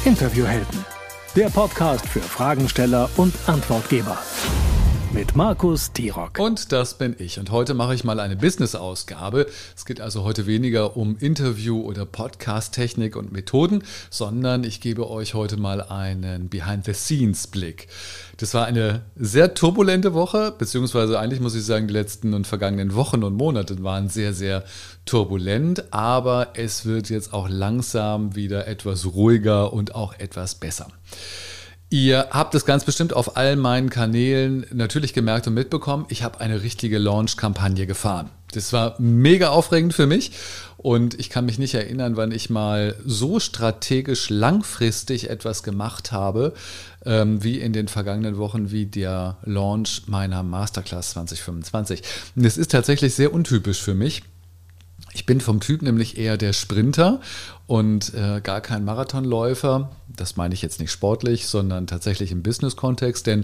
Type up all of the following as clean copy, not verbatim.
Interviewhelden, der Podcast für Fragensteller und Antwortgeber. Mit Markus Tirok. Und das bin ich. Und heute mache ich mal eine Business-Ausgabe. Es geht also heute weniger um Interview- oder Podcast-Technik und Methoden, sondern ich gebe euch heute mal einen Behind-the-Scenes-Blick. Das war eine sehr turbulente Woche, beziehungsweise eigentlich muss ich sagen, die letzten und vergangenen Wochen und Monate waren sehr, sehr turbulent. Aber es wird jetzt auch langsam wieder etwas ruhiger und auch etwas besser. Ihr habt es ganz bestimmt auf all meinen Kanälen natürlich gemerkt und mitbekommen, ich habe eine richtige Launch-Kampagne gefahren. Das war mega aufregend für mich und ich kann mich nicht erinnern, wann ich mal so strategisch langfristig etwas gemacht habe, wie in den vergangenen Wochen, wie der Launch meiner Masterclass 2025. Und das ist tatsächlich sehr untypisch für mich. Ich bin vom Typ nämlich eher der Sprinter und gar kein Marathonläufer. Das meine ich jetzt nicht sportlich, sondern tatsächlich im Business-Kontext. Denn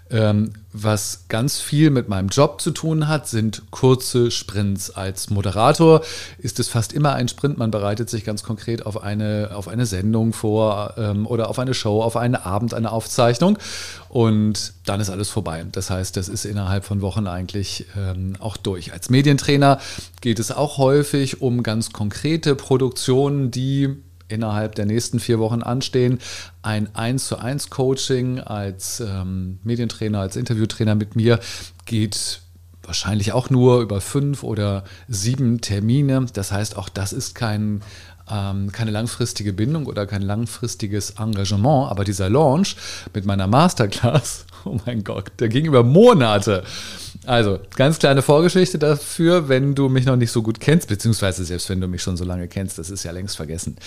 was ganz viel mit meinem Job zu tun hat, sind kurze Sprints. Als Moderator ist es fast immer ein Sprint. Man bereitet sich ganz konkret auf eine Sendung vor oder auf eine Show, auf einen Abend, eine Aufzeichnung. Und dann ist alles vorbei. Das heißt, das ist innerhalb von Wochen eigentlich auch durch. Als Medientrainer geht es auch häufig um ganz konkrete Produktionen, die innerhalb der nächsten 4 Wochen anstehen. Ein 1:1 Coaching als Medientrainer, als Interviewtrainer mit mir geht wahrscheinlich auch nur über 5 oder 7 Termine. Das heißt, auch das ist keine langfristige Bindung oder kein langfristiges Engagement. Aber dieser Launch mit meiner Masterclass, oh mein Gott, der ging über Monate. Also, ganz kleine Vorgeschichte dafür, wenn du mich noch nicht so gut kennst, beziehungsweise selbst wenn du mich schon so lange kennst, das ist ja längst vergessen.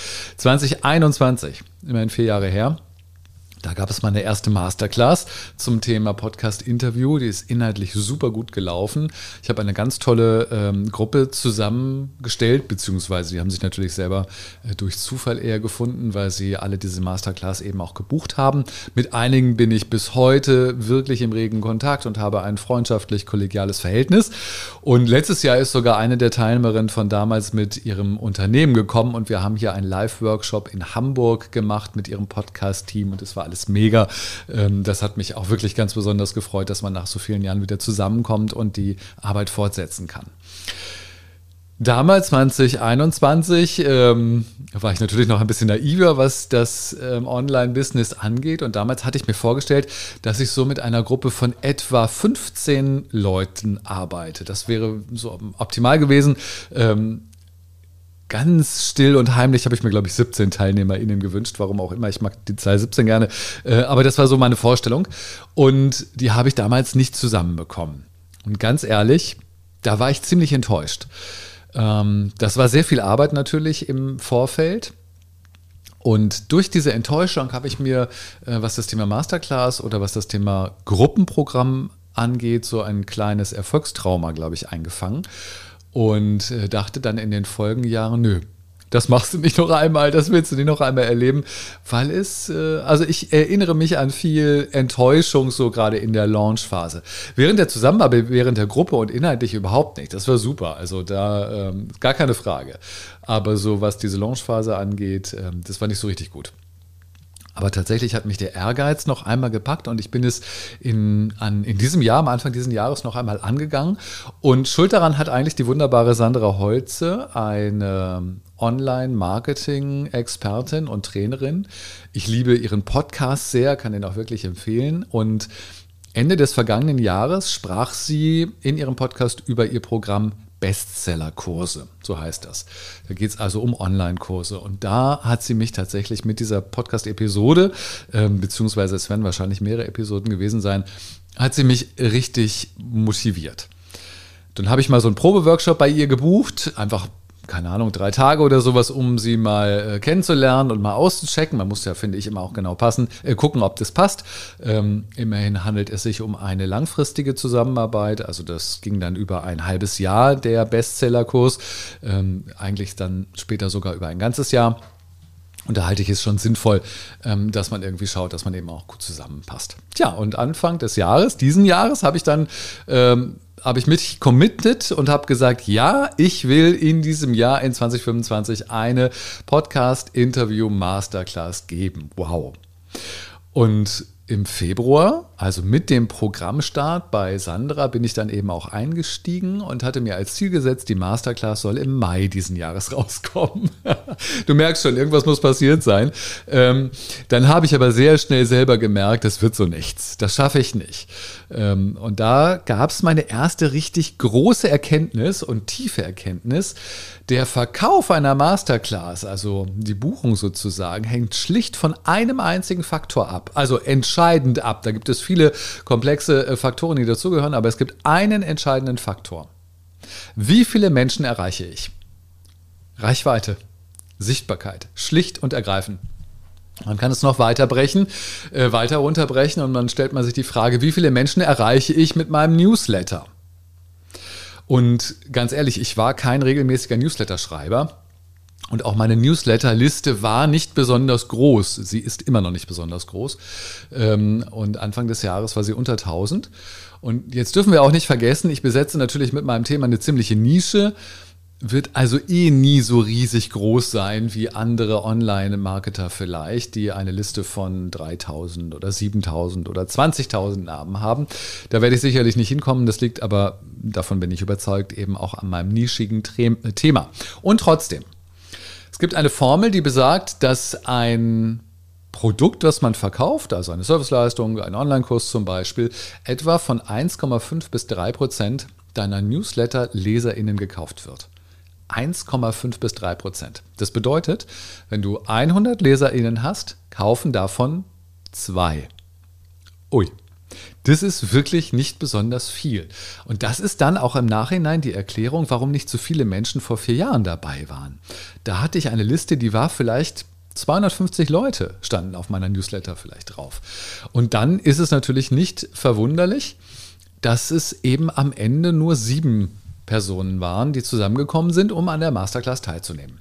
2021, immerhin 4 Jahre her, da gab es meine erste Masterclass zum Thema Podcast-Interview. Die ist inhaltlich super gut gelaufen. Ich habe eine ganz tolle Gruppe zusammengestellt, beziehungsweise die haben sich natürlich selber durch Zufall eher gefunden, weil sie alle diese Masterclass eben auch gebucht haben. Mit einigen bin ich bis heute wirklich im regen Kontakt und habe ein freundschaftlich-kollegiales Verhältnis. Und letztes Jahr ist sogar eine der Teilnehmerinnen von damals mit ihrem Unternehmen gekommen und wir haben hier einen Live-Workshop in Hamburg gemacht mit ihrem Podcast-Team und es war alles mega. Das hat mich auch wirklich ganz besonders gefreut, dass man nach so vielen Jahren wieder zusammenkommt und die Arbeit fortsetzen kann. Damals, 2021, war ich natürlich noch ein bisschen naiver, was das Online-Business angeht. Und damals hatte ich mir vorgestellt, dass ich so mit einer Gruppe von etwa 15 Leuten arbeite. Das wäre so optimal gewesen. Ganz still und heimlich habe ich mir, glaube ich, 17 TeilnehmerInnen gewünscht, warum auch immer. Ich mag die Zahl 17 gerne. Aber das war so meine Vorstellung. Und die habe ich damals nicht zusammenbekommen. Und ganz ehrlich, da war ich ziemlich enttäuscht. Das war sehr viel Arbeit natürlich im Vorfeld. Und durch diese Enttäuschung habe ich mir, was das Thema Masterclass oder was das Thema Gruppenprogramm angeht, so ein kleines Erfolgstrauma, glaube ich, eingefangen. Und dachte dann in den Folgejahren, nö, das machst du nicht noch einmal, das willst du nicht noch einmal erleben, weil also ich erinnere mich an viel Enttäuschung so gerade in der Launchphase. Während der Zusammenarbeit, während der Gruppe und inhaltlich überhaupt nicht, das war super, also da gar keine Frage. Aber so was diese Launchphase angeht, das war nicht so richtig gut. Aber tatsächlich hat mich der Ehrgeiz noch einmal gepackt und ich bin es in diesem Jahr, am Anfang dieses Jahres noch einmal angegangen. Und Schuld daran hat eigentlich die wunderbare Sandra Holze, eine Online-Marketing-Expertin und Trainerin. Ich liebe ihren Podcast sehr, kann den auch wirklich empfehlen. Und Ende des vergangenen Jahres sprach sie in ihrem Podcast über ihr Programm Bestseller-Kurse, so heißt das. Da geht es also um Online-Kurse. Und da hat sie mich tatsächlich mit dieser Podcast-Episode, beziehungsweise es werden wahrscheinlich mehrere Episoden gewesen sein, hat sie mich richtig motiviert. Dann habe ich mal so einen Probeworkshop bei ihr gebucht, einfach, keine Ahnung, 3 Tage oder sowas, um sie mal kennenzulernen und mal auszuchecken. Man muss ja, finde ich, immer auch genau gucken, ob das passt. Immerhin handelt es sich um eine langfristige Zusammenarbeit. Also das ging dann über ein halbes Jahr, der Bestsellerkurs. Eigentlich dann später sogar über ein ganzes Jahr. Und da halte ich es schon sinnvoll, dass man irgendwie schaut, dass man eben auch gut zusammenpasst. Tja, und Anfang des Jahres, diesen Jahres, habe ich dann habe ich mich committed und habe gesagt, ja, ich will in diesem Jahr, in 2025, eine Podcast-Interview-Masterclass geben. Wow. Und im Februar, also mit dem Programmstart bei Sandra, bin ich dann eben auch eingestiegen und hatte mir als Ziel gesetzt, die Masterclass soll im Mai diesen Jahres rauskommen. Du merkst schon, irgendwas muss passiert sein. Dann habe ich aber sehr schnell selber gemerkt, das wird so nichts, das schaffe ich nicht. Und da gab es meine erste richtig große Erkenntnis und tiefe Erkenntnis. Der Verkauf einer Masterclass, also die Buchung sozusagen, hängt schlicht von einem einzigen Faktor ab. Also entscheidend ab. Da gibt es viele komplexe Faktoren, die dazugehören, aber es gibt einen entscheidenden Faktor. Wie viele Menschen erreiche ich? Reichweite, Sichtbarkeit, schlicht und ergreifend. Man kann es noch weiter runterbrechen und dann stellt man sich die Frage, wie viele Menschen erreiche ich mit meinem Newsletter? Und ganz ehrlich, ich war kein regelmäßiger Newsletter-Schreiber und auch meine Newsletter-Liste war nicht besonders groß. Sie ist immer noch nicht besonders groß und Anfang des Jahres war sie unter 1000. Und jetzt dürfen wir auch nicht vergessen, ich besetze natürlich mit meinem Thema eine ziemliche Nische, wird also nie so riesig groß sein wie andere Online-Marketer vielleicht, die eine Liste von 3.000 oder 7.000 oder 20.000 Namen haben. Da werde ich sicherlich nicht hinkommen, das liegt aber, davon bin ich überzeugt, eben auch an meinem nischigen Thema. Und trotzdem, es gibt eine Formel, die besagt, dass ein Produkt, das man verkauft, also eine Serviceleistung, ein Online-Kurs zum Beispiel, etwa von 1,5 bis 3% deiner Newsletter-LeserInnen gekauft wird. 1,5 bis 3%. Das bedeutet, wenn du 100 LeserInnen hast, kaufen davon 2. Ui, das ist wirklich nicht besonders viel. Und das ist dann auch im Nachhinein die Erklärung, warum nicht so viele Menschen vor 4 Jahren dabei waren. Da hatte ich eine Liste, die war vielleicht 250 Leute standen auf meiner Newsletter vielleicht drauf. Und dann ist es natürlich nicht verwunderlich, dass es eben am Ende nur 7 Personen waren, die zusammengekommen sind, um an der Masterclass teilzunehmen.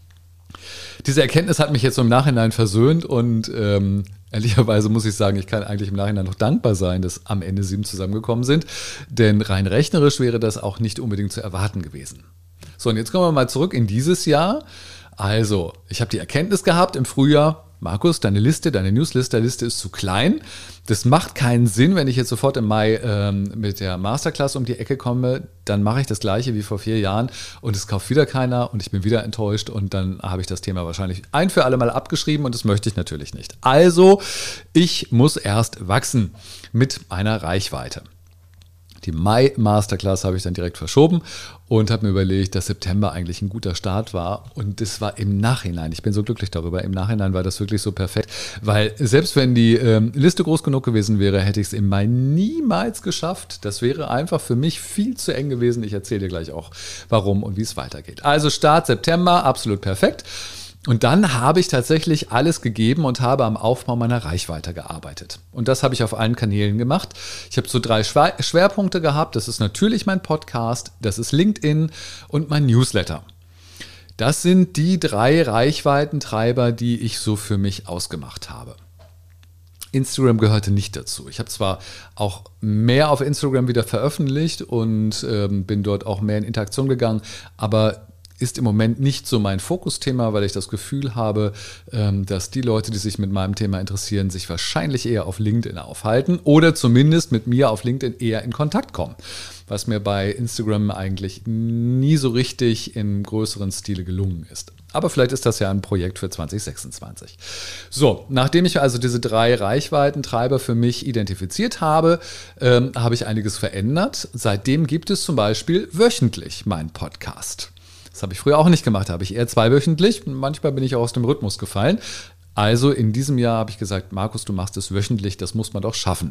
Diese Erkenntnis hat mich jetzt im Nachhinein versöhnt und ehrlicherweise muss ich sagen, ich kann eigentlich im Nachhinein noch dankbar sein, dass am Ende 7 zusammengekommen sind, denn rein rechnerisch wäre das auch nicht unbedingt zu erwarten gewesen. So, und jetzt kommen wir mal zurück in dieses Jahr. Also, ich habe die Erkenntnis gehabt im Frühjahr, Markus, deine Newsletter-Liste ist zu klein. Das macht keinen Sinn, wenn ich jetzt sofort im Mai mit der Masterclass um die Ecke komme, dann mache ich das Gleiche wie vor 4 Jahren und es kauft wieder keiner und ich bin wieder enttäuscht und dann habe ich das Thema wahrscheinlich ein für alle Mal abgeschrieben und das möchte ich natürlich nicht. Also, ich muss erst wachsen mit meiner Reichweite. Die Mai-Masterclass habe ich dann direkt verschoben und habe mir überlegt, dass September eigentlich ein guter Start war. Und das war im Nachhinein, ich bin so glücklich darüber, im Nachhinein war das wirklich so perfekt, weil selbst wenn die Liste groß genug gewesen wäre, hätte ich es im Mai niemals geschafft. Das wäre einfach für mich viel zu eng gewesen. Ich erzähle dir gleich auch, warum und wie es weitergeht. Also Start September, absolut perfekt. Und dann habe ich tatsächlich alles gegeben und habe am Aufbau meiner Reichweite gearbeitet. Und das habe ich auf allen Kanälen gemacht. Ich habe so 3 Schwerpunkte gehabt. Das ist natürlich mein Podcast, das ist LinkedIn und mein Newsletter. Das sind die 3 Reichweitentreiber, die ich so für mich ausgemacht habe. Instagram gehörte nicht dazu. Ich habe zwar auch mehr auf Instagram wieder veröffentlicht und bin dort auch mehr in Interaktion gegangen, aber ist im Moment nicht so mein Fokusthema, weil ich das Gefühl habe, dass die Leute, die sich mit meinem Thema interessieren, sich wahrscheinlich eher auf LinkedIn aufhalten oder zumindest mit mir auf LinkedIn eher in Kontakt kommen, was mir bei Instagram eigentlich nie so richtig im größeren Stile gelungen ist. Aber vielleicht ist das ja ein Projekt für 2026. So, nachdem ich also diese 3 Reichweitentreiber für mich identifiziert habe, habe ich einiges verändert. Seitdem gibt es zum Beispiel wöchentlich meinen Podcast. Das habe ich früher auch nicht gemacht, da habe ich eher 2-wöchentlich. Manchmal bin ich auch aus dem Rhythmus gefallen. Also in diesem Jahr habe ich gesagt, Markus, du machst es wöchentlich, das muss man doch schaffen.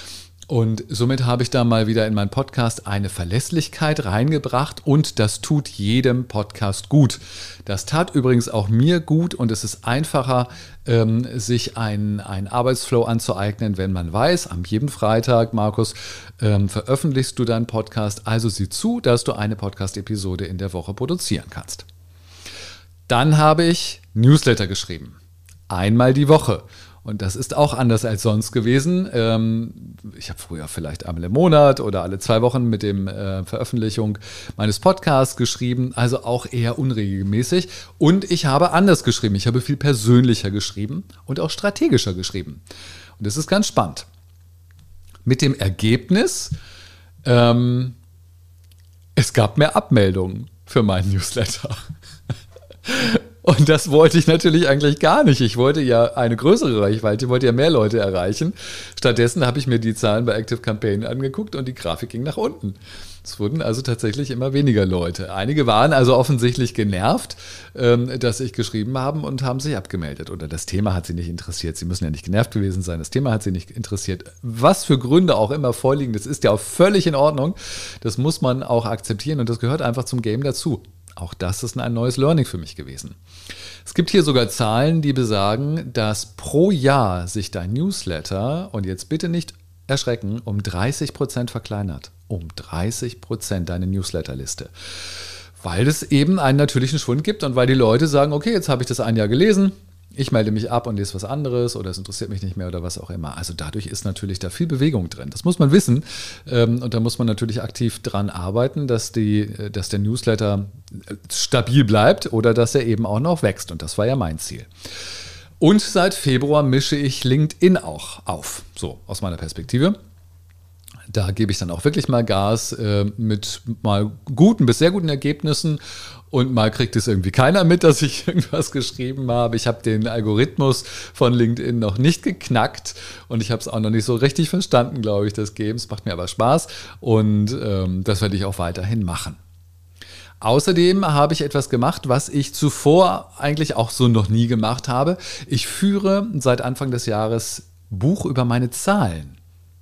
Und somit habe ich da mal wieder in meinen Podcast eine Verlässlichkeit reingebracht und das tut jedem Podcast gut. Das tat übrigens auch mir gut und es ist einfacher, sich einen Arbeitsflow anzueignen, wenn man weiß, am jeden Freitag, Markus, veröffentlichst du deinen Podcast, also sieh zu, dass du eine Podcast-Episode in der Woche produzieren kannst. Dann habe ich Newsletter geschrieben, einmal die Woche. Und das ist auch anders als sonst gewesen. Ich habe früher vielleicht einmal im Monat oder alle 2 Wochen mit dem Veröffentlichung meines Podcasts geschrieben, also auch eher unregelmäßig. Und ich habe anders geschrieben. Ich habe viel persönlicher geschrieben und auch strategischer geschrieben. Und das ist ganz spannend. Mit dem Ergebnis, es gab mehr Abmeldungen für meinen Newsletter. Und das wollte ich natürlich eigentlich gar nicht. Ich wollte ja eine größere Reichweite, ich wollte ja mehr Leute erreichen. Stattdessen habe ich mir die Zahlen bei Active Campaign angeguckt und die Grafik ging nach unten. Es wurden also tatsächlich immer weniger Leute. Einige waren also offensichtlich genervt, dass ich geschrieben habe und haben sich abgemeldet. Oder das Thema hat sie nicht interessiert. Sie müssen ja nicht genervt gewesen sein. Das Thema hat sie nicht interessiert. Was für Gründe auch immer vorliegen, das ist ja auch völlig in Ordnung. Das muss man auch akzeptieren und das gehört einfach zum Game dazu. Auch das ist ein neues Learning für mich gewesen. Es gibt hier sogar Zahlen, die besagen, dass pro Jahr sich dein Newsletter, und jetzt bitte nicht erschrecken, um 30% verkleinert. Um 30% deine Newsletterliste. Weil es eben einen natürlichen Schwund gibt und weil die Leute sagen, okay, jetzt habe ich das ein Jahr gelesen, ich melde mich ab und lese was anderes oder es interessiert mich nicht mehr oder was auch immer. Also dadurch ist natürlich da viel Bewegung drin. Das muss man wissen und da muss man natürlich aktiv dran arbeiten, dass der Newsletter stabil bleibt oder dass er eben auch noch wächst. Und das war ja mein Ziel. Und seit Februar mische ich LinkedIn auch auf, so aus meiner Perspektive. Da gebe ich dann auch wirklich mal Gas mit mal guten bis sehr guten Ergebnissen und mal kriegt es irgendwie keiner mit, dass ich irgendwas geschrieben habe. Ich habe den Algorithmus von LinkedIn noch nicht geknackt und ich habe es auch noch nicht so richtig verstanden, glaube ich, das Game. Es macht mir aber Spaß und das werde ich auch weiterhin machen. Außerdem habe ich etwas gemacht, was ich zuvor eigentlich auch so noch nie gemacht habe. Ich führe seit Anfang des Jahres Buch über meine Zahlen.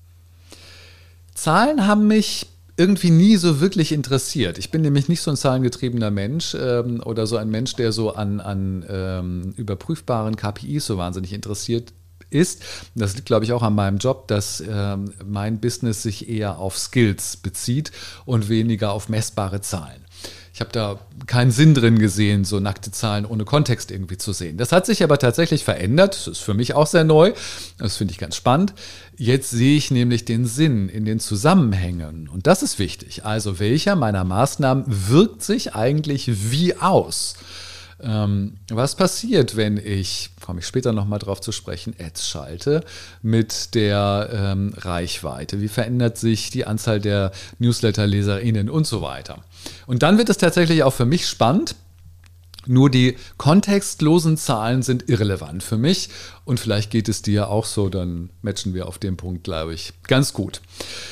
Zahlen haben mich irgendwie nie so wirklich interessiert. Ich bin nämlich nicht so ein zahlengetriebener Mensch oder so ein Mensch, der so an überprüfbaren KPIs so wahnsinnig interessiert ist. Das liegt, glaube ich, auch an meinem Job, dass mein Business sich eher auf Skills bezieht und weniger auf messbare Zahlen. Ich habe da keinen Sinn drin gesehen, so nackte Zahlen ohne Kontext irgendwie zu sehen. Das hat sich aber tatsächlich verändert. Das ist für mich auch sehr neu. Das finde ich ganz spannend. Jetzt sehe ich nämlich den Sinn in den Zusammenhängen. Und das ist wichtig. Also welcher meiner Maßnahmen wirkt sich eigentlich wie aus? Was passiert, wenn ich, komme ich später nochmal drauf zu sprechen, Ads schalte mit der Reichweite? Wie verändert sich die Anzahl der NewsletterleserInnen und so weiter? Und dann wird es tatsächlich auch für mich spannend. Nur die kontextlosen Zahlen sind irrelevant für mich und vielleicht geht es dir auch so, dann matchen wir auf dem Punkt, glaube ich, ganz gut.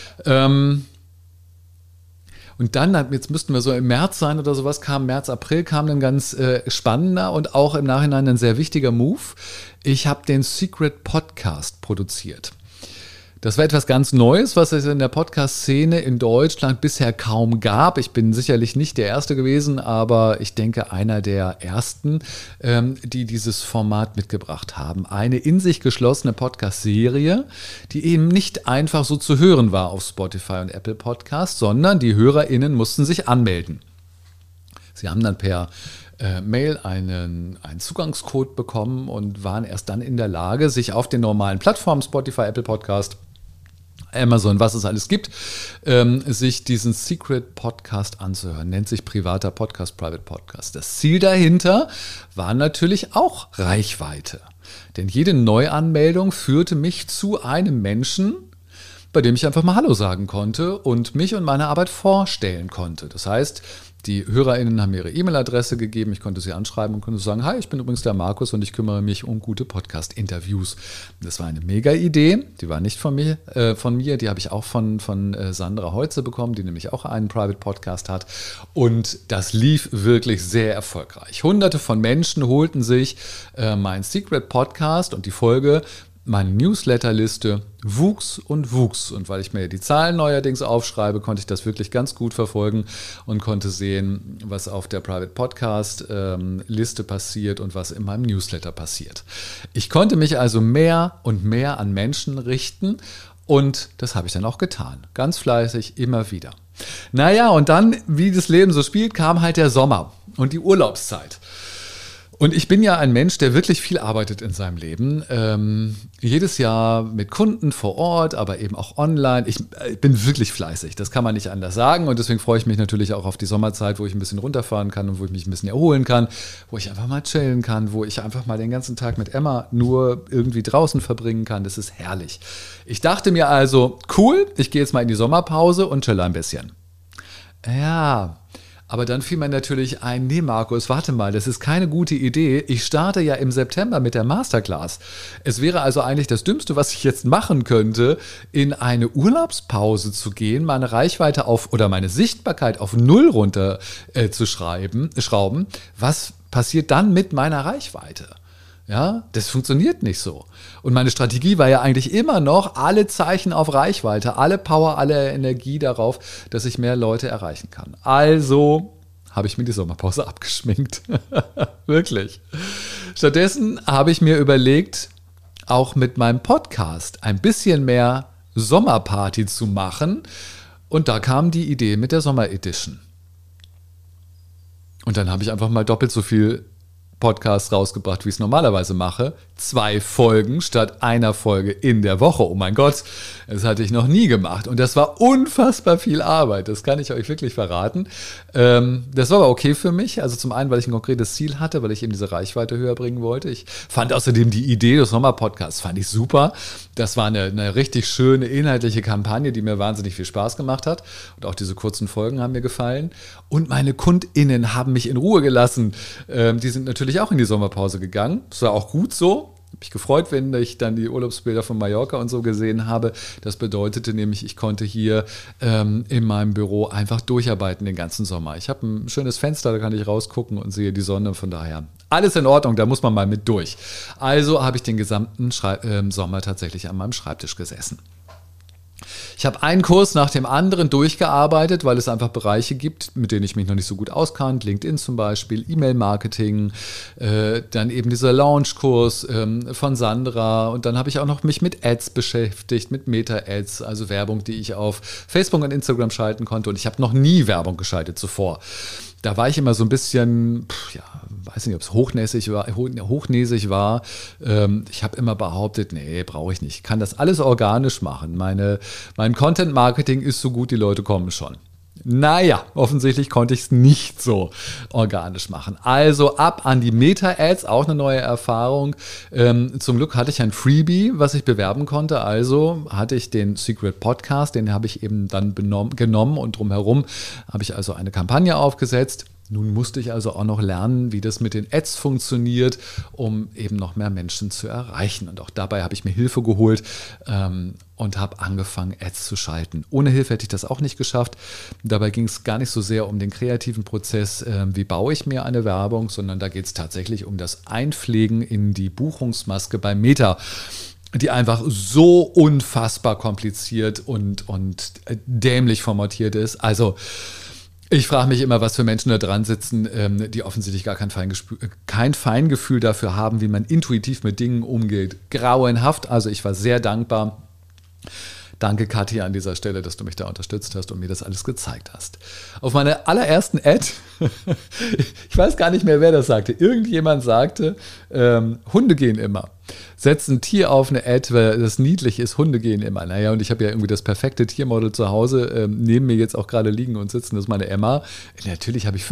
Und dann, jetzt müssten wir so im März sein oder sowas, März, April kam ein ganz spannender und auch im Nachhinein ein sehr wichtiger Move. Ich habe den Secret Podcast produziert. Das war etwas ganz Neues, was es in der Podcast-Szene in Deutschland bisher kaum gab. Ich bin sicherlich nicht der Erste gewesen, aber ich denke einer der Ersten, die dieses Format mitgebracht haben. Eine in sich geschlossene Podcast-Serie, die eben nicht einfach so zu hören war auf Spotify und Apple Podcasts, sondern die HörerInnen mussten sich anmelden. Sie haben dann per Mail einen Zugangscode bekommen und waren erst dann in der Lage, sich auf den normalen Plattformen Spotify, Apple Podcast, Amazon, was es alles gibt, sich diesen Secret Podcast anzuhören. Nennt sich privater Podcast, Private Podcast. Das Ziel dahinter war natürlich auch Reichweite. Denn jede Neuanmeldung führte mich zu einem Menschen, bei dem ich einfach mal Hallo sagen konnte und mich und meine Arbeit vorstellen konnte. Das heißt, die HörerInnen haben mir ihre E-Mail-Adresse gegeben, ich konnte sie anschreiben und konnte sagen, hi, ich bin übrigens der Markus und ich kümmere mich um gute Podcast-Interviews. Das war eine mega Idee, die war nicht von mir, die habe ich auch von Sandra Heutze bekommen, die nämlich auch einen Private Podcast hat und das lief wirklich sehr erfolgreich. Hunderte von Menschen holten sich mein Secret Podcast und die Folge. Meine Newsletterliste wuchs und wuchs. Und weil ich mir die Zahlen neuerdings aufschreibe, konnte ich das wirklich ganz gut verfolgen und konnte sehen, was auf der Private Podcast Liste passiert und was in meinem Newsletter passiert. Ich konnte mich also mehr und mehr an Menschen richten und das habe ich dann auch getan. Ganz fleißig, immer wieder. Naja, und dann, wie das Leben so spielt, kam halt der Sommer und die Urlaubszeit. Und ich bin ja ein Mensch, der wirklich viel arbeitet in seinem Leben. Jedes Jahr mit Kunden vor Ort, aber eben auch online. Ich bin wirklich fleißig, das kann man nicht anders sagen. Und deswegen freue ich mich natürlich auch auf die Sommerzeit, wo ich ein bisschen runterfahren kann und wo ich mich ein bisschen erholen kann, wo ich einfach mal chillen kann, wo ich einfach mal den ganzen Tag mit Emma nur irgendwie draußen verbringen kann. Das ist herrlich. Ich dachte mir also, cool, ich gehe jetzt mal in die Sommerpause und chill ein bisschen. Ja, aber dann fiel mir natürlich ein, nee Markus, warte mal, das ist keine gute Idee. Ich starte ja im September mit der Masterclass. Es wäre also eigentlich das Dümmste, was ich jetzt machen könnte, in eine Urlaubspause zu gehen, meine Reichweite auf oder meine Sichtbarkeit auf 0 runter zu schrauben. Was passiert dann mit meiner Reichweite? Ja, das funktioniert nicht so. Und meine Strategie war ja eigentlich immer noch, alle Zeichen auf Reichweite, alle Power, alle Energie darauf, dass ich mehr Leute erreichen kann. Also habe ich mir die Sommerpause abgeschminkt. Wirklich. Stattdessen habe ich mir überlegt, auch mit meinem Podcast ein bisschen mehr Sommerparty zu machen. Und da kam die Idee mit der Sommer-Edition. Und dann habe ich einfach mal doppelt so viel Podcast rausgebracht, wie ich es normalerweise mache. 2 Folgen statt einer Folge in der Woche. Oh mein Gott, das hatte ich noch nie gemacht. Und das war unfassbar viel Arbeit. Das kann ich euch wirklich verraten. Das war aber okay für mich. Also zum einen, weil ich ein konkretes Ziel hatte, weil ich eben diese Reichweite höher bringen wollte. Ich fand außerdem die Idee des Sommerpodcasts fand ich super. Das war eine richtig schöne inhaltliche Kampagne, die mir wahnsinnig viel Spaß gemacht hat. Und auch diese kurzen Folgen haben mir gefallen. Und meine KundInnen haben mich in Ruhe gelassen. Die sind natürlich auch in die Sommerpause gegangen. Das war auch gut so. Habe mich gefreut, wenn ich dann die Urlaubsbilder von Mallorca und so gesehen habe. Das bedeutete nämlich, ich konnte hier in meinem Büro einfach durcharbeiten den ganzen Sommer. Ich habe ein schönes Fenster, da kann ich rausgucken und sehe die Sonne. Von daher alles in Ordnung, da muss man mal mit durch. Also habe ich den gesamten Sommer tatsächlich an meinem Schreibtisch gesessen. Ich habe einen Kurs nach dem anderen durchgearbeitet, weil es einfach Bereiche gibt, mit denen ich mich noch nicht so gut auskannte. LinkedIn zum Beispiel, E-Mail-Marketing, dann eben dieser Launch-Kurs von Sandra. Und dann habe ich auch noch mich mit Ads beschäftigt, mit Meta-Ads, also Werbung, die ich auf Facebook und Instagram schalten konnte. Und ich habe noch nie Werbung geschaltet zuvor. Da war ich immer so ein bisschen, weiß nicht, ob es hochnäsig war. Ich habe immer behauptet, nee, brauche ich nicht. Ich kann das alles organisch machen. Mein Content-Marketing ist so gut, die Leute kommen schon. Naja, offensichtlich konnte ich es nicht so organisch machen. Also ab an die Meta-Ads, auch eine neue Erfahrung. Zum Glück hatte ich ein Freebie, was ich bewerben konnte. Also hatte ich den Secret Podcast, den habe ich eben dann genommen und drumherum habe ich also eine Kampagne aufgesetzt. Nun musste ich also auch noch lernen, wie das mit den Ads funktioniert, um eben noch mehr Menschen zu erreichen. Und auch dabei habe ich mir Hilfe geholt und habe angefangen, Ads zu schalten. Ohne Hilfe hätte ich das auch nicht geschafft. Dabei ging es gar nicht so sehr um den kreativen Prozess, wie baue ich mir eine Werbung, sondern da geht es tatsächlich um das Einpflegen in die Buchungsmaske bei Meta, die einfach so unfassbar kompliziert und dämlich formatiert ist. Also ich frage mich immer, was für Menschen da dran sitzen, die offensichtlich gar kein Feingefühl dafür haben, wie man intuitiv mit Dingen umgeht. Grauenhaft. Also ich war sehr dankbar. Danke, Katja, an dieser Stelle, dass du mich da unterstützt hast und mir das alles gezeigt hast. Auf meiner allerersten Ad, ich weiß gar nicht mehr, wer das sagte, irgendjemand sagte, Hunde gehen immer. Setz ein Tier auf eine Ad, weil das niedlich ist, Hunde gehen immer. Naja, und ich habe ja irgendwie das perfekte Tiermodel zu Hause neben mir jetzt auch gerade liegen und sitzen, das ist meine Emma. Natürlich habe ich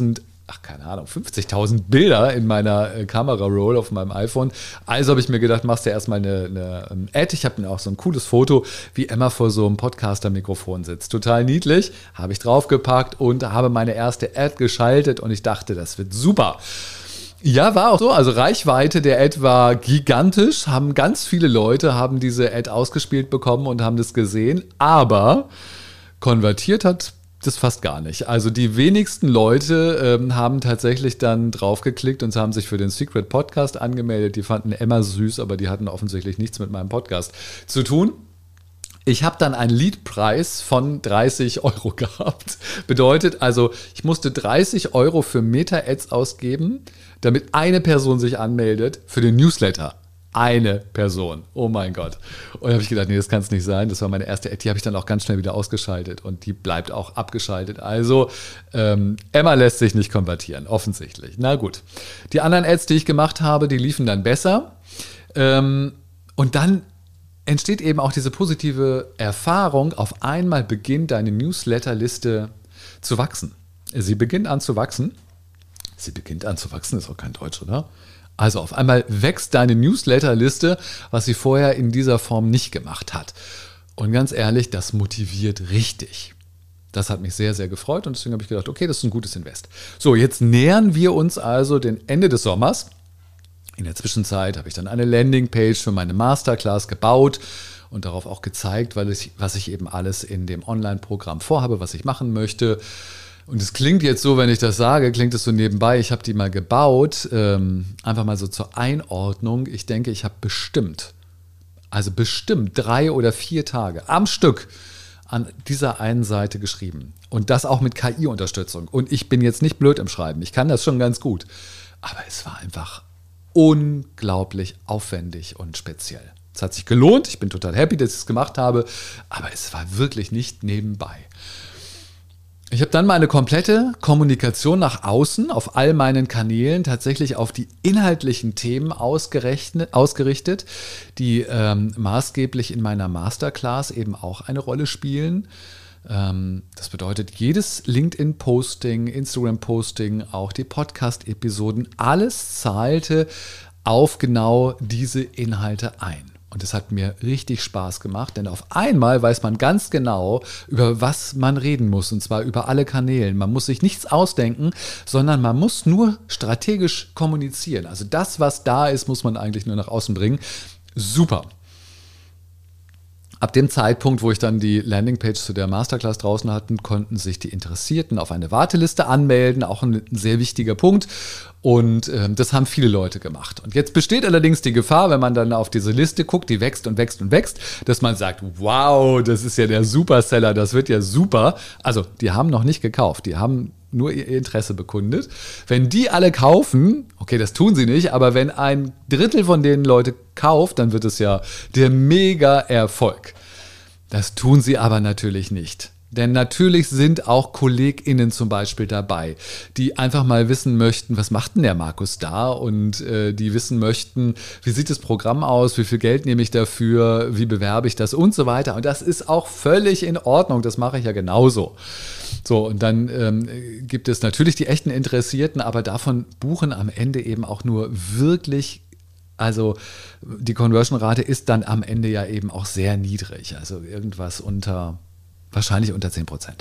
50.000 Bilder in meiner Kamera-Roll auf meinem iPhone. Also habe ich mir gedacht, machst du erstmal eine Ad. Ich habe auch so ein cooles Foto, wie Emma vor so einem Podcaster-Mikrofon sitzt. Total niedlich. Habe ich draufgepackt und habe meine erste Ad geschaltet und ich dachte, das wird super. Ja, war auch so. Also Reichweite der Ad war gigantisch. Ganz viele Leute haben diese Ad ausgespielt bekommen und haben das gesehen. Aber konvertiert hat das fast gar nicht. Also die wenigsten Leute haben tatsächlich dann draufgeklickt und haben sich für den Secret Podcast angemeldet. Die fanden Emma süß, aber die hatten offensichtlich nichts mit meinem Podcast zu tun. Ich habe dann einen Leadpreis von 30 € gehabt. Bedeutet also, ich musste 30 € für Meta-Ads ausgeben, damit eine Person sich anmeldet für den Newsletter. Eine Person. Oh mein Gott. Und da habe ich gedacht, nee, das kann es nicht sein. Das war meine erste Ad. Die habe ich dann auch ganz schnell wieder ausgeschaltet und die bleibt auch abgeschaltet. Also Emma lässt sich nicht konvertieren, offensichtlich. Na gut. Die anderen Ads, die ich gemacht habe, die liefen dann besser. Und dann entsteht eben auch diese positive Erfahrung. Auf einmal beginnt deine Newsletterliste zu wachsen. Sie beginnt an zu wachsen. Sie beginnt an zu wachsen, ist auch kein Deutsch, oder? Also auf einmal wächst deine Newsletterliste, was sie vorher in dieser Form nicht gemacht hat. Und ganz ehrlich, das motiviert richtig. Das hat mich sehr, sehr gefreut und deswegen habe ich gedacht, okay, das ist ein gutes Invest. So, jetzt nähern wir uns also dem Ende des Sommers. In der Zwischenzeit habe ich dann eine Landingpage für meine Masterclass gebaut und darauf auch gezeigt, was ich eben alles in dem Online-Programm vorhabe, was ich machen möchte. Und es klingt jetzt so, wenn ich das sage, klingt es so nebenbei. Ich habe die mal gebaut, einfach mal so zur Einordnung. Ich denke, ich habe bestimmt 3 oder 4 Tage am Stück an dieser einen Seite geschrieben. Und das auch mit KI-Unterstützung. Und ich bin jetzt nicht blöd im Schreiben. Ich kann das schon ganz gut. Aber es war einfach unglaublich aufwendig und speziell. Es hat sich gelohnt. Ich bin total happy, dass ich es gemacht habe. Aber es war wirklich nicht nebenbei. Ich habe dann meine komplette Kommunikation nach außen auf all meinen Kanälen tatsächlich auf die inhaltlichen Themen ausgerichtet, die maßgeblich in meiner Masterclass eben auch eine Rolle spielen. Das bedeutet, jedes LinkedIn-Posting, Instagram-Posting, auch die Podcast-Episoden, alles zahlte auf genau diese Inhalte ein. Und es hat mir richtig Spaß gemacht, denn auf einmal weiß man ganz genau, über was man reden muss, und zwar über alle Kanäle. Man muss sich nichts ausdenken, sondern man muss nur strategisch kommunizieren. Also das, was da ist, muss man eigentlich nur nach außen bringen. Super. Ab dem Zeitpunkt, wo ich dann die Landingpage zu der Masterclass draußen hatte, konnten sich die Interessierten auf eine Warteliste anmelden, auch ein sehr wichtiger Punkt. Und das haben viele Leute gemacht. Und jetzt besteht allerdings die Gefahr, wenn man dann auf diese Liste guckt, die wächst und wächst und wächst, dass man sagt, wow, das ist ja der Superseller, das wird ja super. Also die haben noch nicht gekauft, die haben nur ihr Interesse bekundet. Wenn die alle kaufen, okay, das tun sie nicht, aber wenn 1/3 von den Leute kauft, dann wird es ja der Mega-Erfolg. Das tun sie aber natürlich nicht. Denn natürlich sind auch KollegInnen zum Beispiel dabei, die einfach mal wissen möchten, was macht denn der Markus da? Und die wissen möchten, wie sieht das Programm aus, wie viel Geld nehme ich dafür, wie bewerbe ich das und so weiter. Und das ist auch völlig in Ordnung, das mache ich ja genauso. So, und dann gibt es natürlich die echten Interessierten, aber davon buchen am Ende eben auch nur wirklich, also die Conversion-Rate ist dann am Ende ja eben auch sehr niedrig, also irgendwas wahrscheinlich unter 10%.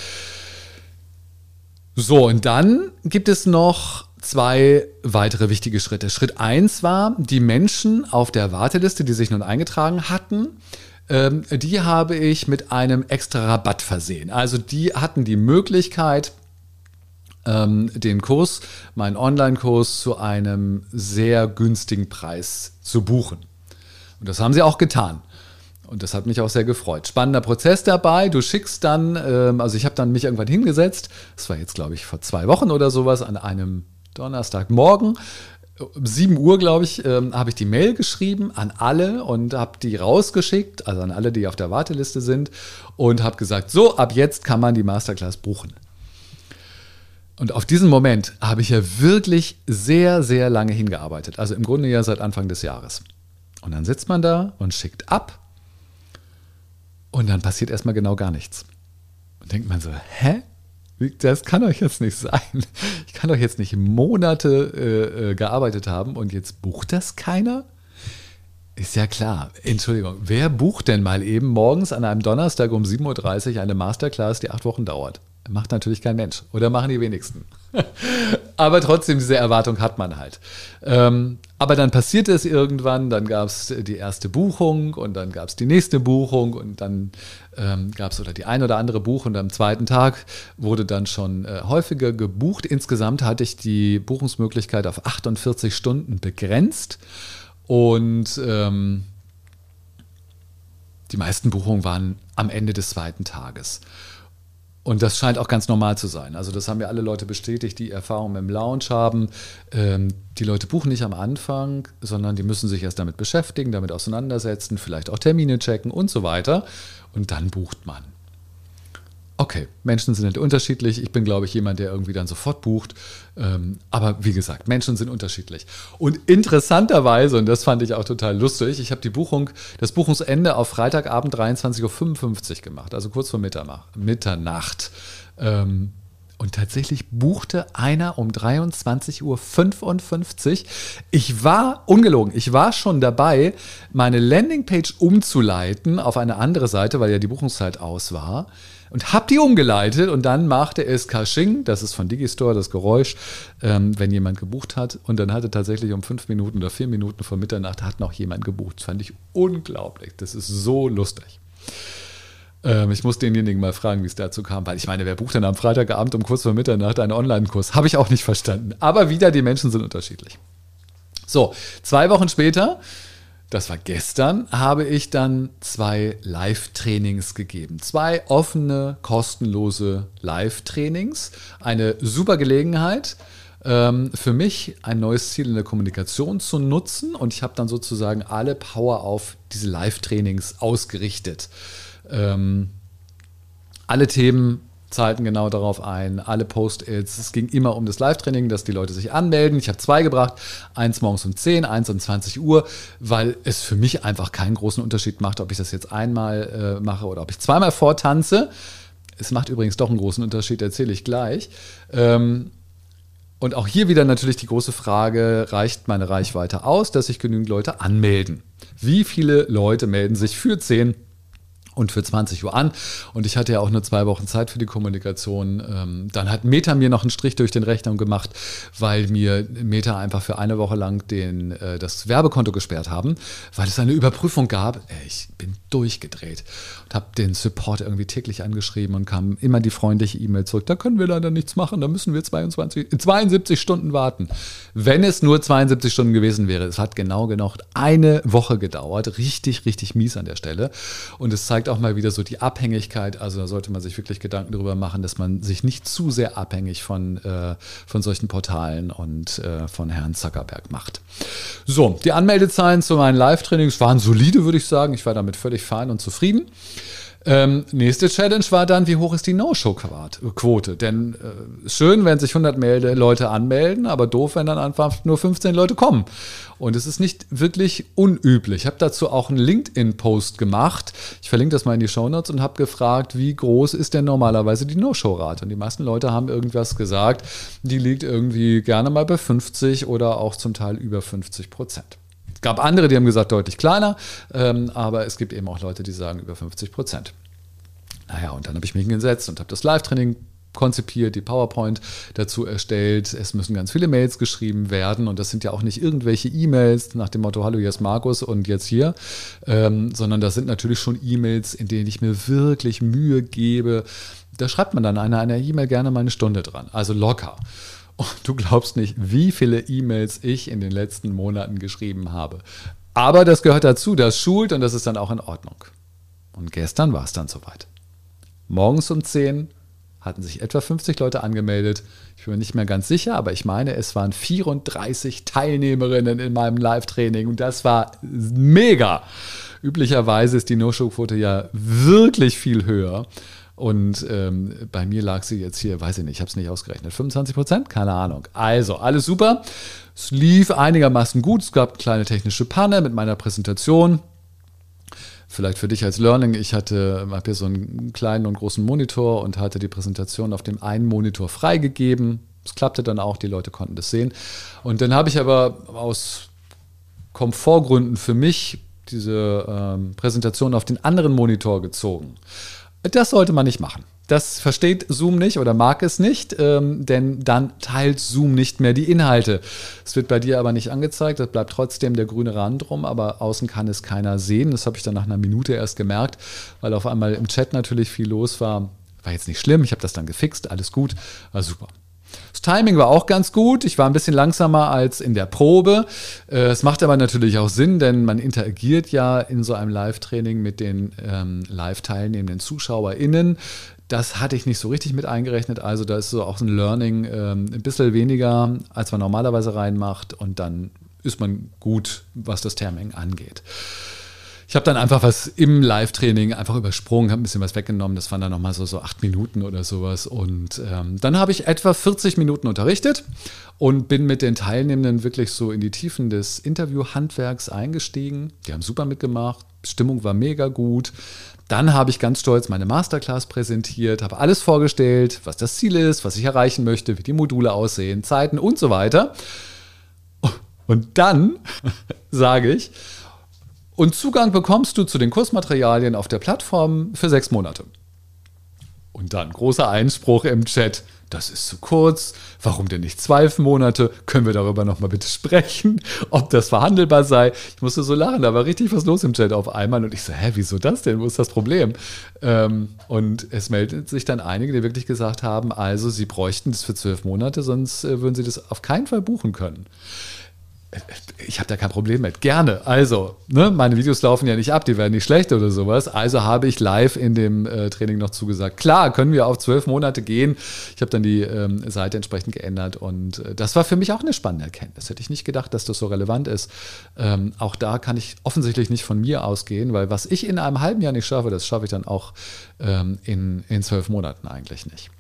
So, und dann gibt es noch 2 weitere wichtige Schritte. Schritt 1 war, die Menschen auf der Warteliste, die sich nun eingetragen hatten, die habe ich mit einem extra Rabatt versehen. Also die hatten die Möglichkeit, den Kurs, meinen Online-Kurs, zu einem sehr günstigen Preis zu buchen. Und das haben sie auch getan. Und das hat mich auch sehr gefreut. Spannender Prozess dabei. Du schickst dann, also ich habe dann mich irgendwann hingesetzt, das war jetzt glaube ich vor 2 Wochen oder sowas, an einem Donnerstagmorgen, 7 Uhr, glaube ich, habe ich die Mail geschrieben an alle und habe die rausgeschickt, also an alle, die auf der Warteliste sind, und habe gesagt, so, ab jetzt kann man die Masterclass buchen. Und auf diesen Moment habe ich ja wirklich sehr, sehr lange hingearbeitet. Also im Grunde ja seit Anfang des Jahres. Und dann sitzt man da und schickt ab und dann passiert erstmal genau gar nichts. Und denkt man so, hä? Das kann doch jetzt nicht sein. Ich kann doch jetzt nicht Monate gearbeitet haben und jetzt bucht das keiner? Ist ja klar. Entschuldigung, wer bucht denn mal eben morgens an einem Donnerstag um 7:30 Uhr eine Masterclass, die 8 Wochen dauert? Macht natürlich kein Mensch. Oder machen die wenigsten. Aber trotzdem, diese Erwartung hat man halt. Aber dann passierte es irgendwann, dann gab es die erste Buchung und dann gab es die nächste Buchung und dann gab es die ein oder andere Buchung und am zweiten Tag wurde dann schon häufiger gebucht. Insgesamt hatte ich die Buchungsmöglichkeit auf 48 Stunden begrenzt und die meisten Buchungen waren am Ende des 2. Tages. Und das scheint auch ganz normal zu sein. Also das haben ja alle Leute bestätigt, die Erfahrung im Lounge haben. Die Leute buchen nicht am Anfang, sondern die müssen sich erst damit beschäftigen, damit auseinandersetzen, vielleicht auch Termine checken und so weiter. Und dann bucht man. Okay, Menschen sind unterschiedlich. Ich bin, glaube ich, jemand, der irgendwie dann sofort bucht. Aber wie gesagt, Menschen sind unterschiedlich. Und interessanterweise, und das fand ich auch total lustig, ich habe das Buchungsende auf Freitagabend 23:55 Uhr gemacht, also kurz vor Mitternacht. Und tatsächlich buchte einer um 23:55 Uhr. Ich war, ungelogen, ich war schon dabei, meine Landingpage umzuleiten auf eine andere Seite, weil ja die Buchungszeit aus war. Und habe die umgeleitet und dann machte es Kaching, das ist von Digistore das Geräusch, wenn jemand gebucht hat. Und dann hatte tatsächlich um 5 Minuten oder 4 Minuten vor Mitternacht hat noch jemand gebucht. Das fand ich unglaublich. Das ist so lustig. Ich muss denjenigen mal fragen, wie es dazu kam, weil ich meine, wer bucht denn am Freitagabend um kurz vor Mitternacht einen Online-Kurs? Habe ich auch nicht verstanden. Aber wieder, die Menschen sind unterschiedlich. So, 2 Wochen später, das war gestern, habe ich dann 2 Live-Trainings gegeben. 2 offene, kostenlose Live-Trainings. Eine super Gelegenheit für mich, ein neues Ziel in der Kommunikation zu nutzen. Und ich habe dann sozusagen alle Power auf diese Live-Trainings ausgerichtet. Alle Themen zahlten genau darauf ein, alle Post-its. Es ging immer um das Live-Training, dass die Leute sich anmelden. Ich habe 2 gebracht, eins morgens um 10, eins um 20 Uhr, weil es für mich einfach keinen großen Unterschied macht, ob ich das jetzt einmal mache oder ob ich zweimal vortanze. Es macht übrigens doch einen großen Unterschied, erzähle ich gleich. Und auch hier wieder natürlich die große Frage, reicht meine Reichweite aus, dass sich genügend Leute anmelden? Wie viele Leute melden sich für 10 und für 20 Uhr an? Und ich hatte ja auch nur 2 Wochen Zeit für die Kommunikation. Dann hat Meta mir noch einen Strich durch den Rechner gemacht, weil mir Meta einfach für eine Woche lang das Werbekonto gesperrt haben, weil es eine Überprüfung gab. Ich bin durchgedreht und habe den Support irgendwie täglich angeschrieben und kam immer die freundliche E-Mail zurück. Da können wir leider nichts machen, da müssen wir 72 Stunden warten. Wenn es nur 72 Stunden gewesen wäre, es hat genau eine Woche gedauert. Richtig, richtig mies an der Stelle. Und es zeigt auch mal wieder so die Abhängigkeit. Also da sollte man sich wirklich Gedanken darüber machen, dass man sich nicht zu sehr abhängig von solchen Portalen und von Herrn Zuckerberg macht. So, die Anmeldezahlen zu meinen Live-Trainings waren solide, würde ich sagen. Ich war damit völlig fein und zufrieden. Nächste Challenge war dann, wie hoch ist die No-Show-Quote? Denn schön, wenn sich 100 Leute anmelden, aber doof, wenn dann einfach nur 15 Leute kommen. Und es ist nicht wirklich unüblich. Ich habe dazu auch einen LinkedIn-Post gemacht. Ich verlinke das mal in die Shownotes und habe gefragt, wie groß ist denn normalerweise die No-Show-Rate? Und die meisten Leute haben irgendwas gesagt, die liegt irgendwie gerne mal bei 50 oder auch zum Teil über 50%. Es gab andere, die haben gesagt, deutlich kleiner, aber es gibt eben auch Leute, die sagen über 50%. Naja, und dann habe ich mich hingesetzt und habe das Live-Training konzipiert, die PowerPoint dazu erstellt. Es müssen ganz viele Mails geschrieben werden und das sind ja auch nicht irgendwelche E-Mails nach dem Motto, hallo, hier ist Markus und jetzt hier, sondern das sind natürlich schon E-Mails, in denen ich mir wirklich Mühe gebe. Da schreibt man dann einer E-Mail gerne mal eine Stunde dran, also locker. Und du glaubst nicht, wie viele E-Mails ich in den letzten Monaten geschrieben habe. Aber das gehört dazu, das schult und das ist dann auch in Ordnung. Und gestern war es dann soweit. Morgens um 10 hatten sich etwa 50 Leute angemeldet. Ich bin mir nicht mehr ganz sicher, aber ich meine, es waren 34 Teilnehmerinnen in meinem Live-Training und das war mega. Üblicherweise ist die No-Show-Quote ja wirklich viel höher. Und bei mir lag sie jetzt hier, weiß ich nicht, ich habe es nicht ausgerechnet, 25%? Keine Ahnung. Also, alles super. Es lief einigermaßen gut. Es gab eine kleine technische Panne mit meiner Präsentation. Vielleicht für dich als Learning, ich habe hier so einen kleinen und großen Monitor und hatte die Präsentation auf dem einen Monitor freigegeben. Es klappte dann auch, die Leute konnten das sehen. Und dann habe ich aber aus Komfortgründen für mich diese Präsentation auf den anderen Monitor gezogen. Das sollte man nicht machen. Das versteht Zoom nicht oder mag es nicht, denn dann teilt Zoom nicht mehr die Inhalte. Es wird bei dir aber nicht angezeigt, es bleibt trotzdem der grüne Rand rum, aber außen kann es keiner sehen. Das habe ich dann nach einer Minute erst gemerkt, weil auf einmal im Chat natürlich viel los war. War jetzt nicht schlimm, ich habe das dann gefixt, alles gut, war super. Das Timing war auch ganz gut. Ich war ein bisschen langsamer als in der Probe. Es macht aber natürlich auch Sinn, denn man interagiert ja in so einem Live-Training mit den live teilnehmenden ZuschauerInnen. Das hatte ich nicht so richtig mit eingerechnet. Also da ist so auch ein Learning ein bisschen weniger, als man normalerweise reinmacht. Und dann ist man gut, was das Terming angeht. Ich habe dann einfach was im Live-Training einfach übersprungen, habe ein bisschen was weggenommen. Das waren dann nochmal so 8 Minuten oder sowas. Und dann habe ich etwa 40 Minuten unterrichtet und bin mit den Teilnehmenden wirklich so in die Tiefen des Interviewhandwerks eingestiegen. Die haben super mitgemacht. Stimmung war mega gut. Dann habe ich ganz stolz meine Masterclass präsentiert, habe alles vorgestellt, was das Ziel ist, was ich erreichen möchte, wie die Module aussehen, Zeiten und so weiter. Und dann sage ich, und Zugang bekommst du zu den Kursmaterialien auf der Plattform für 6 Monate. Und dann großer Einspruch im Chat. Das ist zu kurz. Warum denn nicht 12 Monate? Können wir darüber nochmal bitte sprechen, ob das verhandelbar sei? Ich musste so lachen, da war richtig was los im Chat auf einmal. Und ich so, wieso das denn? Wo ist das Problem? Und es meldet sich dann einige, die wirklich gesagt haben, also sie bräuchten das für 12 Monate, sonst würden sie das auf keinen Fall buchen können. Ich habe da kein Problem mit. Gerne. Also, meine Videos laufen ja nicht ab, die werden nicht schlecht oder sowas. Also habe ich live in dem Training noch zugesagt. Klar, können wir auf 12 Monate gehen. Ich habe dann die Seite entsprechend geändert und das war für mich auch eine spannende Erkenntnis. Hätte ich nicht gedacht, dass das so relevant ist. Auch da kann ich offensichtlich nicht von mir ausgehen, weil was ich in einem halben Jahr nicht schaffe, das schaffe ich dann auch in 12 Monaten eigentlich nicht.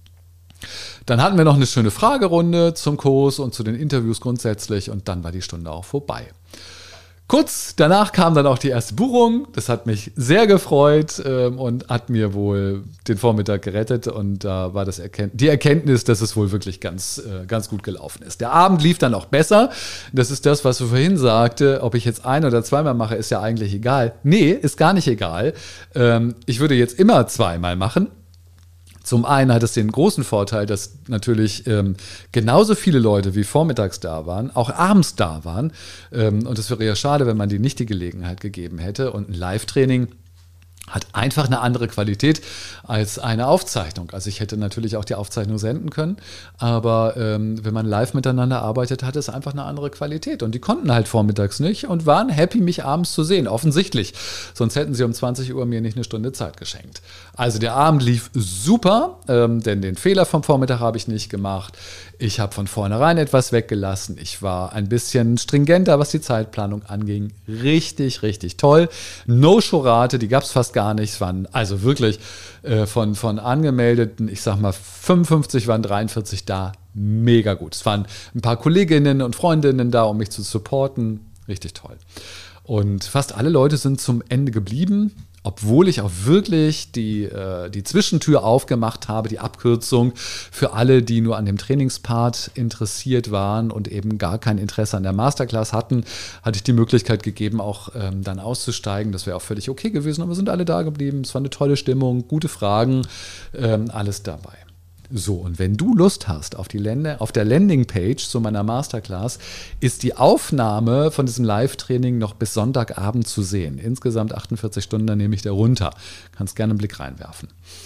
Dann hatten wir noch eine schöne Fragerunde zum Kurs und zu den Interviews grundsätzlich und dann war die Stunde auch vorbei. Kurz danach kam dann auch die erste Buchung. Das hat mich sehr gefreut und hat mir wohl den Vormittag gerettet. Und da war die Erkenntnis, dass es wohl wirklich ganz gut gelaufen ist. Der Abend lief dann auch besser. Das ist das, was du vorhin sagte. Ob ich jetzt ein- oder zweimal mache, ist ja eigentlich egal. Nee, ist gar nicht egal. Ich würde jetzt immer zweimal machen. Zum einen hat es den großen Vorteil, dass natürlich genauso viele Leute wie vormittags da waren, auch abends da waren. Und es wäre ja schade, wenn man denen nicht die Gelegenheit gegeben hätte. Und ein Live-Training hat einfach eine andere Qualität als eine Aufzeichnung. Also ich hätte natürlich auch die Aufzeichnung senden können, aber wenn man live miteinander arbeitet, hat es einfach eine andere Qualität. Und die konnten halt vormittags nicht und waren happy, mich abends zu sehen, offensichtlich. Sonst hätten sie um 20 Uhr mir nicht eine Stunde Zeit geschenkt. Also der Abend lief super, denn den Fehler vom Vormittag habe ich nicht gemacht. Ich habe von vornherein etwas weggelassen. Ich war ein bisschen stringenter, was die Zeitplanung anging. Richtig, richtig toll. No-Show-Rate, die gab es fast gar nicht. Es waren also wirklich von angemeldeten, ich sag mal 55 waren 43 da. Mega gut. Es waren ein paar Kolleginnen und Freundinnen da, um mich zu supporten. Richtig toll. Und fast alle Leute sind zum Ende geblieben, obwohl ich auch wirklich die Zwischentür aufgemacht habe, die Abkürzung für alle, die nur an dem Trainingspart interessiert waren und eben gar kein Interesse an der Masterclass hatten, hatte ich die Möglichkeit gegeben, auch dann auszusteigen. Das wäre auch völlig okay gewesen, aber sind alle da geblieben. Es war eine tolle Stimmung, gute Fragen, alles dabei. So, und wenn du Lust hast auf der Landingpage zu meiner Masterclass, ist die Aufnahme von diesem Live-Training noch bis Sonntagabend zu sehen. Insgesamt 48 Stunden, dann nehme ich da runter. Kannst gerne einen Blick reinwerfen.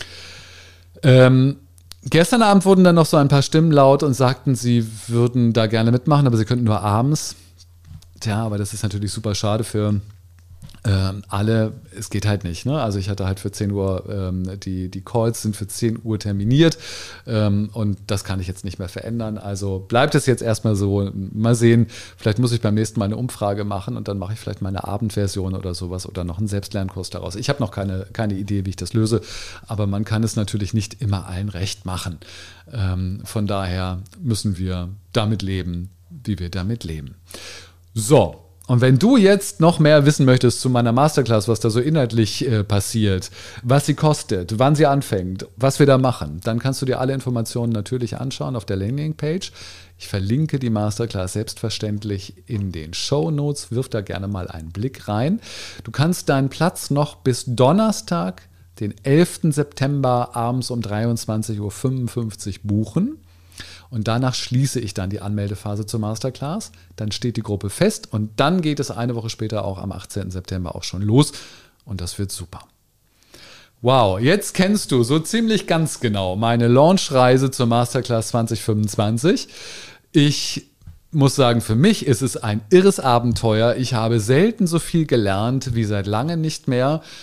Gestern Abend wurden dann noch so ein paar Stimmen laut und sagten, sie würden da gerne mitmachen, aber sie könnten nur abends. Tja, aber das ist natürlich super schade für alle, es geht halt nicht. Ne? Also ich hatte halt für 10 Uhr, die Calls sind für 10 Uhr terminiert und das kann ich jetzt nicht mehr verändern. Also bleibt es jetzt erstmal so. Mal sehen, vielleicht muss ich beim nächsten Mal eine Umfrage machen und dann mache ich vielleicht meine Abendversion oder sowas oder noch einen Selbstlernkurs daraus. Ich habe noch keine Idee, wie ich das löse, aber man kann es natürlich nicht immer allen recht machen. Von daher müssen wir damit leben, wie wir damit leben. So. Und wenn du jetzt noch mehr wissen möchtest zu meiner Masterclass, was da so inhaltlich passiert, was sie kostet, wann sie anfängt, was wir da machen, dann kannst du dir alle Informationen natürlich anschauen auf der Landingpage. Ich verlinke die Masterclass selbstverständlich in den Shownotes. Wirf da gerne mal einen Blick rein. Du kannst deinen Platz noch bis Donnerstag, den 11. September, abends um 23.55 Uhr buchen. Und danach schließe ich dann die Anmeldephase zur Masterclass. Dann steht die Gruppe fest und dann geht es eine Woche später auch am 18. September auch schon los. Und das wird super. Wow, jetzt kennst du so ziemlich ganz genau meine Launchreise zur Masterclass 2025. Ich muss sagen, für mich ist es ein irres Abenteuer. Ich habe selten so viel gelernt wie seit langem nicht mehr.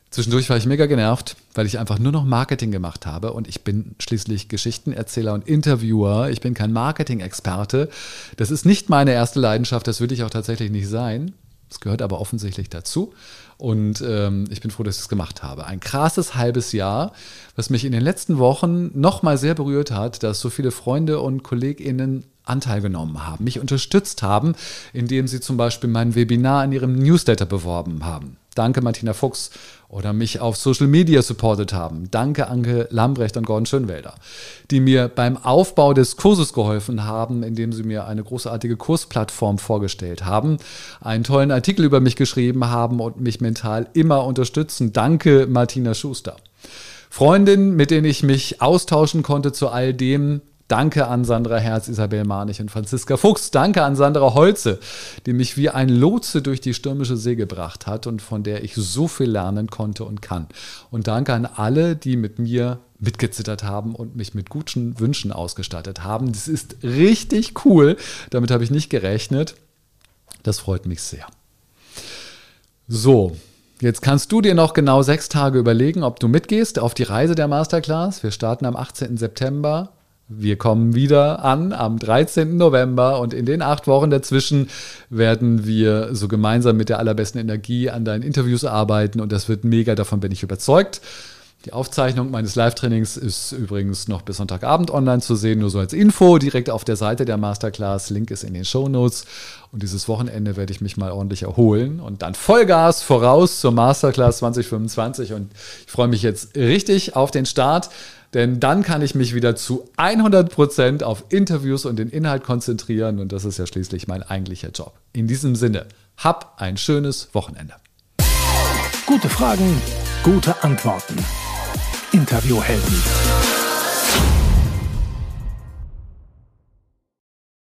Zwischendurch war ich mega genervt, weil ich einfach nur noch Marketing gemacht habe und ich bin schließlich Geschichtenerzähler und Interviewer. Ich bin kein Marketing-Experte. Das ist nicht meine erste Leidenschaft, das würde ich auch tatsächlich nicht sein. Das gehört aber offensichtlich dazu und ich bin froh, dass ich es gemacht habe. Ein krasses halbes Jahr, was mich in den letzten Wochen nochmal sehr berührt hat, dass so viele Freunde und KollegInnen Anteil genommen haben, mich unterstützt haben, indem sie zum Beispiel mein Webinar in ihrem Newsletter beworben haben. Danke Martina Fuchs. Oder mich auf Social Media supportet haben. Danke Anke Lambrecht und Gordon Schönwelder, die mir beim Aufbau des Kurses geholfen haben, indem sie mir eine großartige Kursplattform vorgestellt haben, einen tollen Artikel über mich geschrieben haben und mich mental immer unterstützen. Danke Martina Schuster. Freundinnen, mit denen ich mich austauschen konnte zu all dem. Danke an Sandra Herz, Isabel Marnich und Franziska Fuchs. Danke an Sandra Holze, die mich wie ein Lotse durch die stürmische See gebracht hat und von der ich so viel lernen konnte und kann. Und danke an alle, die mit mir mitgezittert haben und mich mit guten Wünschen ausgestattet haben. Das ist richtig cool. Damit habe ich nicht gerechnet. Das freut mich sehr. So. Jetzt kannst du dir noch genau 6 Tage überlegen, ob du mitgehst auf die Reise der Masterclass. Wir starten am 18. September. Wir kommen wieder an am 13. November und in den 8 Wochen dazwischen werden wir so gemeinsam mit der allerbesten Energie an deinen Interviews arbeiten und das wird mega, davon bin ich überzeugt. Die Aufzeichnung meines Live-Trainings ist übrigens noch bis Sonntagabend online zu sehen, nur so als Info, direkt auf der Seite der Masterclass. Link ist in den Shownotes. Und dieses Wochenende werde ich mich mal ordentlich erholen und dann Vollgas voraus zur Masterclass 2025. Und ich freue mich jetzt richtig auf den Start, denn dann kann ich mich wieder zu 100% auf Interviews und den Inhalt konzentrieren. Und das ist ja schließlich mein eigentlicher Job. In diesem Sinne, hab ein schönes Wochenende. Gute Fragen, gute Antworten. Interviewhelden.